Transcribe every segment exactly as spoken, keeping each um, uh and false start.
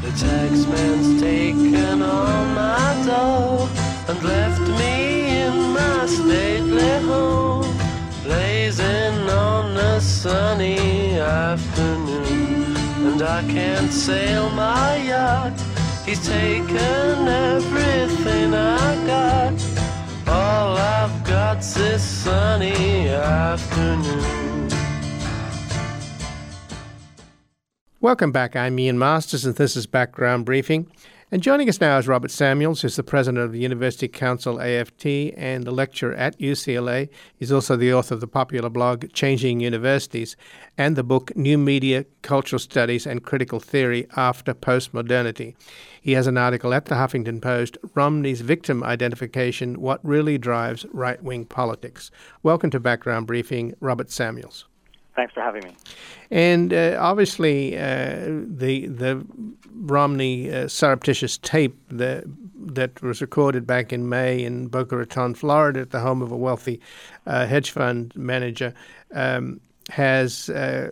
The taxman's taken all my dough and left me in my stately home, blazing on a sunny afternoon. And I can't sail my yacht, he's taken everything I got. All I've got's this sunny afternoon. Welcome back. I'm Ian Masters, and this is Background Briefing. And joining us now is Robert Samuels, who's the president of the University Council A F T and a lecturer at U C L A. He's also the author of the popular blog Changing Universities and the book New Media, Cultural Studies and Critical Theory After Postmodernity. He has an article at the Huffington Post, Romney's Victim Identification, What Really Drives Right-Wing Politics. Welcome to Background Briefing, Robert Samuels. Thanks for having me. And uh, obviously, uh, the the Romney uh, surreptitious tape that that was recorded back in May in Boca Raton, Florida, at the home of a wealthy uh, hedge fund manager, um, has uh,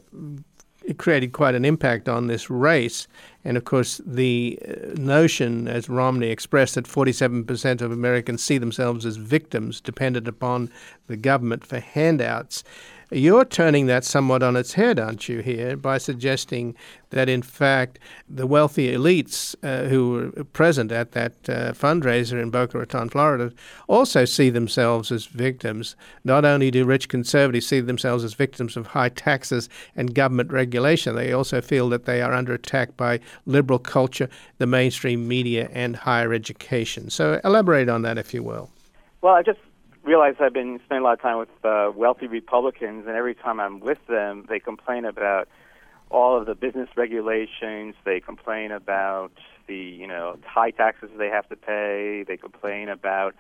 created quite an impact on this race. And of course, the notion, as Romney expressed, that forty-seven percent of Americans see themselves as victims dependent upon the government for handouts. You're turning that somewhat on its head, aren't you, here, by suggesting that, in fact, the wealthy elites uh, who were present at that uh, fundraiser in Boca Raton, Florida, also see themselves as victims. Not only do rich conservatives see themselves as victims of high taxes and government regulation, they also feel that they are under attack by liberal culture, the mainstream media, and higher education. So elaborate on that, if you will. Well, I just realized I've been spending a lot of time with uh, wealthy Republicans, and every time I'm with them, they complain about all of the business regulations. They complain about the, you know, high taxes they have to pay. They complain about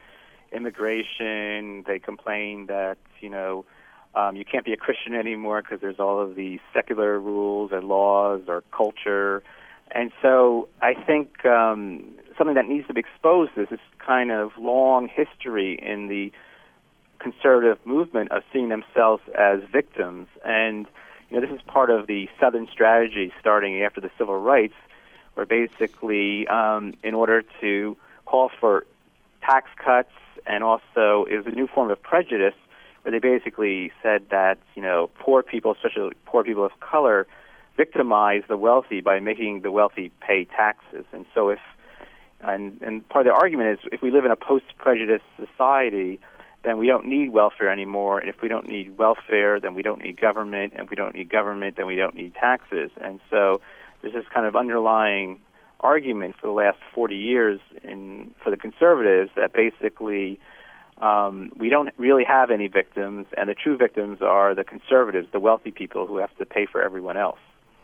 immigration. They complain that, you know, um, you can't be a Christian anymore because there's all of these secular rules and laws or culture. And so I think um, something that needs to be exposed is this kind of long history in the conservative movement of seeing themselves as victims. And, you know, this is part of the Southern strategy starting after the civil rights, where basically um, in order to call for tax cuts, and also it was a new form of prejudice where they basically said that, you know, poor people, especially poor people of color, victimize the wealthy by making the wealthy pay taxes. And so if, and, and part of the argument is if we live in a post-prejudice society, then we don't need welfare anymore. And if we don't need welfare, then we don't need government. And if we don't need government, then we don't need taxes. And so there's this kind of underlying argument for the last forty years in, for the conservatives that basically um, we don't really have any victims, and the true victims are the conservatives, the wealthy people who have to pay for everyone else.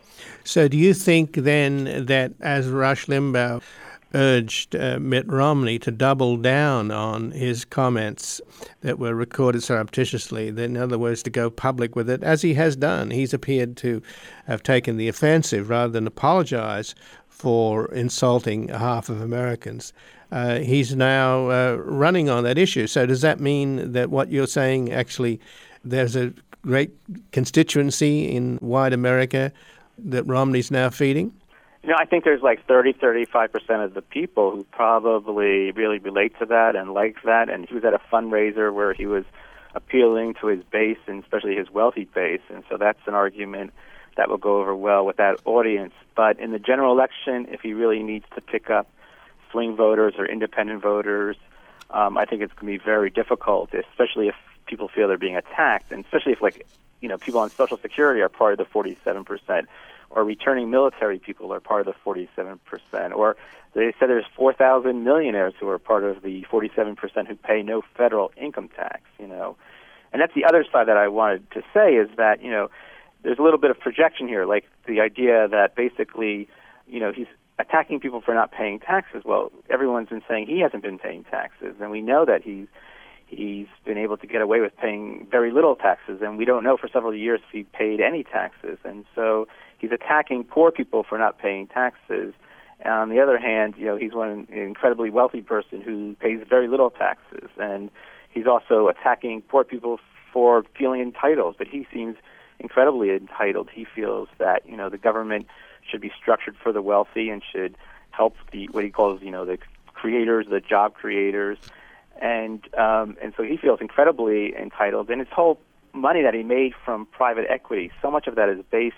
So do you think then that, as Rush Limbaugh urged uh, Mitt Romney to double down on his comments that were recorded surreptitiously, that, in other words, to go public with it, as he has done? He's appeared to have taken the offensive rather than apologize for insulting half of Americans. Uh, he's now uh, running on that issue. So does that mean that what you're saying, actually, there's a great constituency in white America that Romney's now feeding? You know, I think there's like thirty, thirty-five percent of the people who probably really relate to that and like that. And he was at a fundraiser where he was appealing to his base, and especially his wealthy base. And so that's an argument that will go over well with that audience. But in the general election, if he really needs to pick up swing voters or independent voters, um, I think it's going to be very difficult, especially if people feel they're being attacked, and especially if, like, you know, people on Social Security are part of the forty-seven percent. Or returning military people are part of the forty-seven percent. Or they said there's four thousand millionaires who are part of the forty-seven percent who pay no federal income tax, you know. And that's the other side that I wanted to say is that, you know, there's a little bit of projection here, like the idea that basically, you know, he's attacking people for not paying taxes. Well, everyone's been saying he hasn't been paying taxes, and we know that he's He's been able to get away with paying very little taxes, and we don't know for several years if he paid any taxes. And so he's attacking poor people for not paying taxes. And on the other hand, you know, he's one an incredibly wealthy person who pays very little taxes. And he's also attacking poor people for feeling entitled, but he seems incredibly entitled. He feels that, you know, the government should be structured for the wealthy and should help the what he calls, you know, the creators, the job creators, and um, and so he feels incredibly entitled. And his whole money that he made from private equity, so much of that is based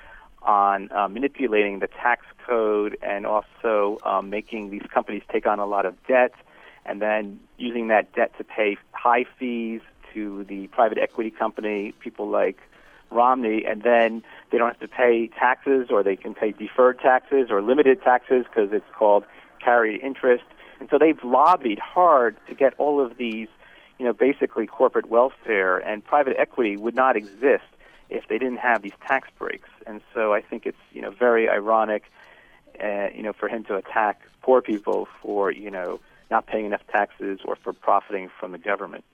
on uh, manipulating the tax code and also um, making these companies take on a lot of debt, and then using that debt to pay high fees to the private equity company, people like Romney, and then they don't have to pay taxes, or they can pay deferred taxes or limited taxes because it's called carried interest. And so they've lobbied hard to get all of these, you know, basically corporate welfare, and private equity would not exist if they didn't have these tax breaks. And so I think it's, you know, very ironic, uh, you know, for him to attack poor people for, you know, not paying enough taxes or for profiting from the government.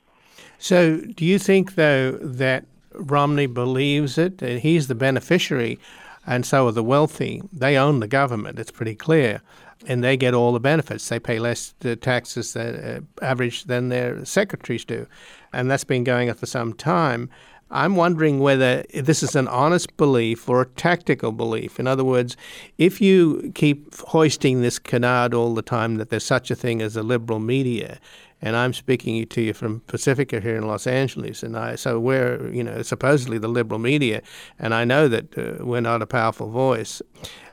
So do you think, though, that Romney believes it, and he's the beneficiary, and so are the wealthy? They own the government, it's pretty clear, and they get all the benefits. They pay less uh, taxes than uh, average than their secretaries do, and that's been going on for some time. I'm wondering whether this is an honest belief or a tactical belief. In other words, if you keep hoisting this canard all the time that there's such a thing as a liberal media, and I'm speaking to you from Pacifica here in Los Angeles, and I so we're, you know, supposedly the liberal media, and I know that uh, we're not a powerful voice,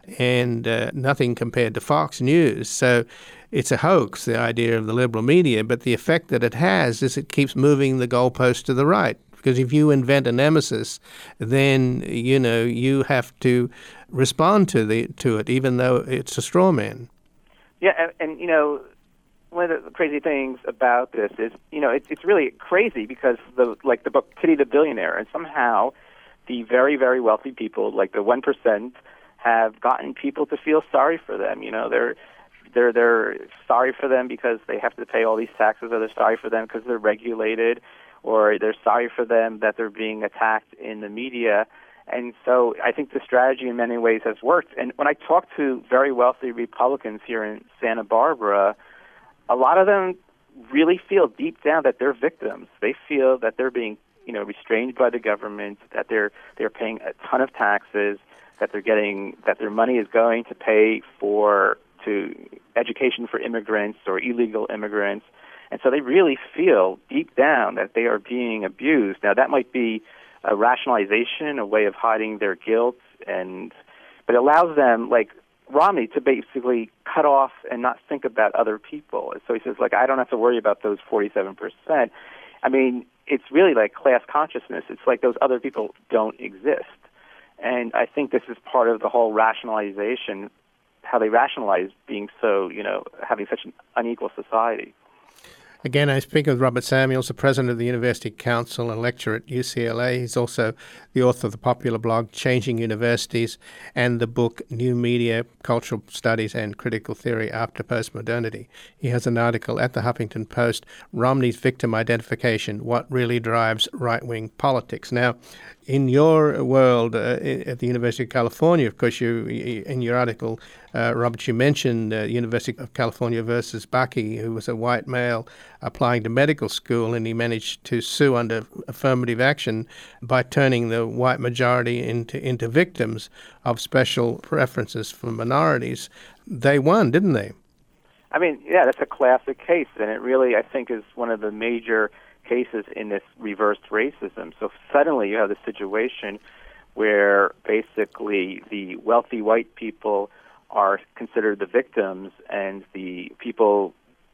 and uh, nothing compared to Fox News. So it's a hoax, the idea of the liberal media, but the effect that it has is it keeps moving the goalpost to the right. Because if you invent a nemesis, then, you know, you have to respond to the to it, even though it's a straw man. Yeah, and, and you know, one of the crazy things about this is, you know, it's it's really crazy because the like the book Pity the Billionaire, and somehow the very, very wealthy people, like the one percent, have gotten people to feel sorry for them. You know, they're they're they're sorry for them because they have to pay all these taxes, or they're sorry for them because they're regulated, or they're sorry for them that they're being attacked in the media. And so I think the strategy in many ways has worked. And when I talk to very wealthy Republicans here in Santa Barbara, a lot of them really feel deep down that they're victims. They feel that they're being, you know, restrained by the government, that they're they're paying a ton of taxes, that they're getting that their money is going to pay for to education for immigrants or illegal immigrants. And so they really feel deep down that they are being abused. Now, that might be a rationalization, a way of hiding their guilt, and but it allows them, like Romney, to basically cut off and not think about other people. So he says, like, I don't have to worry about those forty-seven percent. I mean, it's really like class consciousness. It's like those other people don't exist. And I think this is part of the whole rationalization, how they rationalize being so, you know, having such an unequal society. Again, I speak with Robert Samuels, the president of the University Council and lecturer at U C L A. He's also the author of the popular blog Changing Universities and the book New Media, Cultural Studies and Critical Theory After Postmodernity. He has an article at the Huffington Post, Romney's Victim Identification, What Really Drives Right-Wing Politics. Now, in your world uh, at the University of California, of course, you in your article, uh, Robert, you mentioned uh, University of California versus Bucky, who was a white male applying to medical school, and he managed to sue under affirmative action by turning the white majority into into victims of special preferences for minorities. They won, didn't they? I mean, yeah, that's a classic case, and it really, I think, is one of the major cases in this reversed racism. So suddenly you have this situation where basically the wealthy white people are considered the victims, and the people,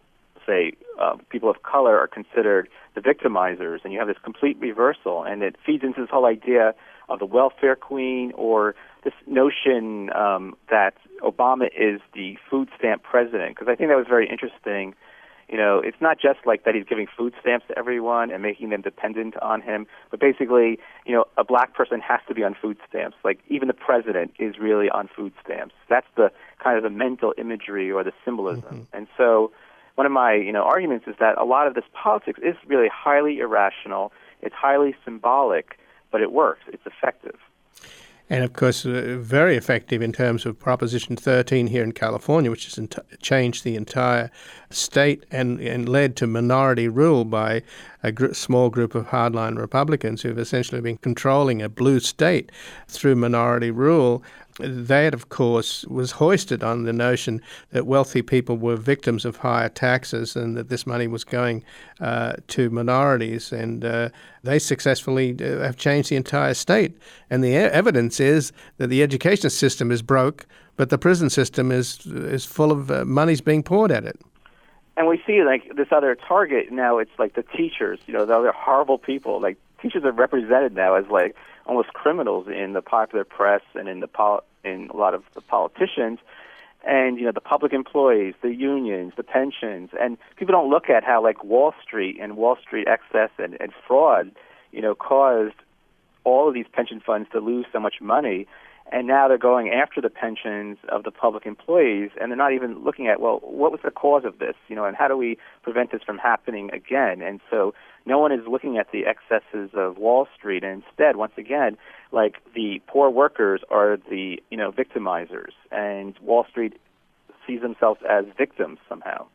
say, uh, people of color are considered the victimizers, and you have this complete reversal, and it feeds into this whole idea of the welfare queen, or this notion um, that Obama is the food stamp president, because I think that was very interesting. You know, it's not just like that he's giving food stamps to everyone and making them dependent on him, but basically, you know, a black person has to be on food stamps. Like, even the president is really on food stamps. That's the kind of the mental imagery or the symbolism. Mm-hmm. And so one of my, you know, arguments is that a lot of this politics is really highly irrational. It's highly symbolic, but it works. It's effective. And, of course, uh, very effective in terms of Proposition thirteen here in California, which has ent- changed the entire state and, and led to minority rule by a gr- small group of hardline Republicans who have essentially been controlling a blue state through minority rule. that, of course, was hoisted on the notion that wealthy people were victims of higher taxes and that this money was going uh, to minorities. And uh, they successfully uh, have changed the entire state. And the e- evidence is that the education system is broke, but the prison system is is full of uh, money's being poured at it. And we see like this other target now. It's like the teachers. You know, they're horrible people. Like teachers are represented now as like almost criminals in the popular press and in the pol- in a lot of the politicians, and you know the public employees, the unions, the pensions, and people don't look at how like Wall Street and Wall Street excess and, and fraud, you know, caused all of these pension funds to lose so much money. And now they're going after the pensions of the public employees, and they're not even looking at, well, what was the cause of this, you know, and how do we prevent this from happening again? And so no one is looking at the excesses of Wall Street, and instead, once again, like the poor workers are the, you know, victimizers, and Wall Street sees themselves as victims somehow.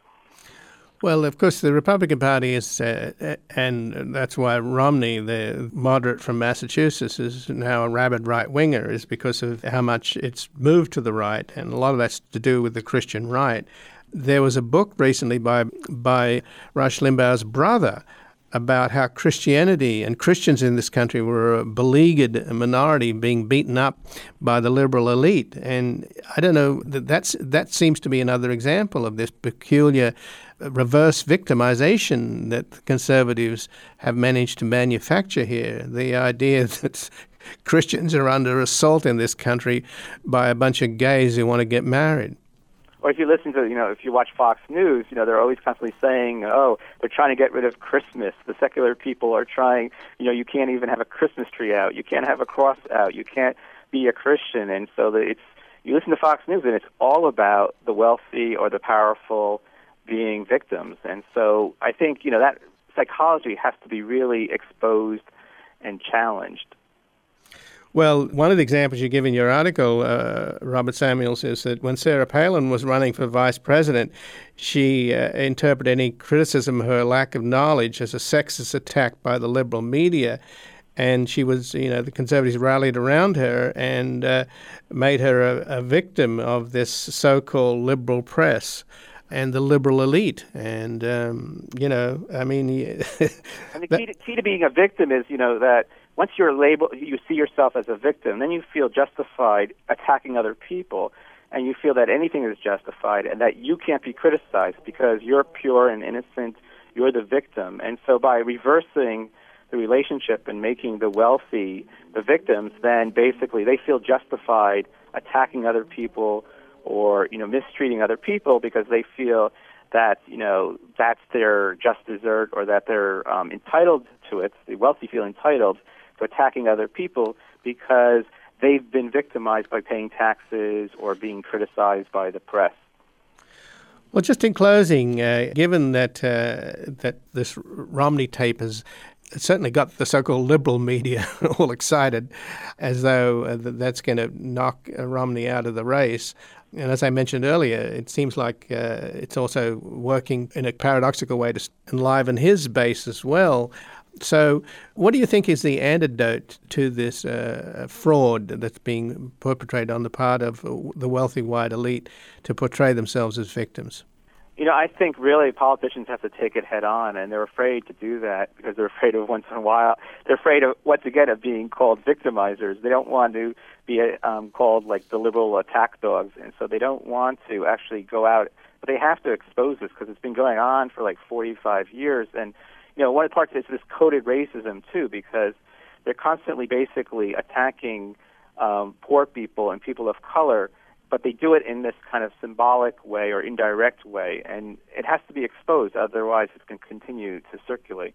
Well, of course, the Republican Party is, uh, and that's why Romney, the moderate from Massachusetts, is now a rabid right-winger, is because of how much it's moved to the right, and a lot of that's to do with the Christian right. There was a book recently by by Rush Limbaugh's brother about how Christianity and Christians in this country were a beleaguered minority being beaten up by the liberal elite. And I don't know, that's that seems to be another example of this peculiar reverse victimization that conservatives have managed to manufacture here. The idea that Christians are under assault in this country by a bunch of gays who want to get married. Or if you listen to, you know, if you watch Fox News, you know, they're always constantly saying, oh, they're trying to get rid of Christmas. The secular people are trying, you know, you can't even have a Christmas tree out. You can't have a cross out. You can't be a Christian. And so the, it's, you listen to Fox News and it's all about the wealthy or the powerful being victims. And so I think, you know, that psychology has to be really exposed and challenged. Well, one of the examples you give in your article, uh, Robert Samuels, is that when Sarah Palin was running for vice president, she uh, interpreted any criticism of her lack of knowledge as a sexist attack by the liberal media. And she was, you know, the conservatives rallied around her and uh, made her a, a victim of this so-called liberal press and the liberal elite. And, um, you know, I mean... and the key to, key to being a victim is, you know, that once you're labeled, you see yourself as a victim, then you feel justified attacking other people, and you feel that anything is justified and that you can't be criticized because you're pure and innocent, you're the victim. And so by reversing the relationship and making the wealthy the victims, then basically they feel justified attacking other people or, you know, mistreating other people because they feel that, you know, that's their just desert or that they're um, entitled to it. The wealthy feel entitled to attacking other people because they've been victimized by paying taxes or being criticized by the press. Well, just in closing, uh, given that uh, that this Romney tape has certainly got the so-called liberal media all excited, as though uh, that's going to knock uh, Romney out of the race. And as I mentioned earlier, it seems like uh, it's also working in a paradoxical way to enliven his base as well. So what do you think is the antidote to this uh, fraud that's being perpetrated on the part of the wealthy white elite to portray themselves as victims? You know, I think really politicians have to take it head on, and they're afraid to do that because they're afraid of once in a while, they're afraid of, once again, of being called victimizers. They don't want to be um, called like the liberal attack dogs, and so they don't want to actually go out, but they have to expose this because it's been going on for like forty-five years. And, you know, one of the parts is this coded racism too, because they're constantly basically attacking um, poor people and people of color, but they do it in this kind of symbolic way or indirect way, and it has to be exposed, otherwise it can continue to circulate.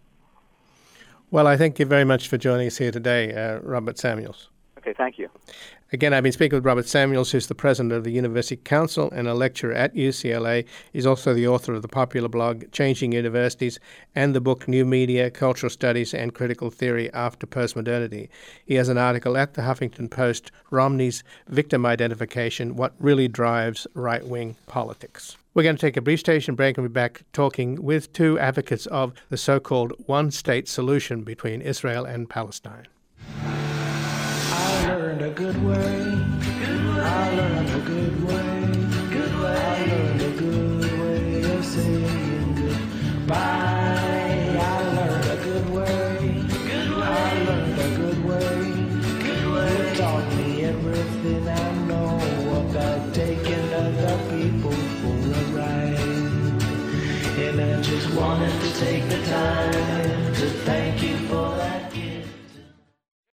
Well, I thank you very much for joining us here today, uh, Robert Samuels. Okay, thank you. Again, I've been speaking with Robert Samuels, who's the president of the University Council and a lecturer at U C L A. He's also the author of the popular blog Changing Universities and the book New Media, Cultural Studies and Critical Theory After Postmodernity. He has an article at the Huffington Post, Romney's Victim Identification, What Really Drives Right-Wing Politics. We're going to take a brief station break and be back talking with two advocates of the so-called one-state solution between Israel and Palestine. I learned a good way, good way. And I just wanted to take the time to thank you for that.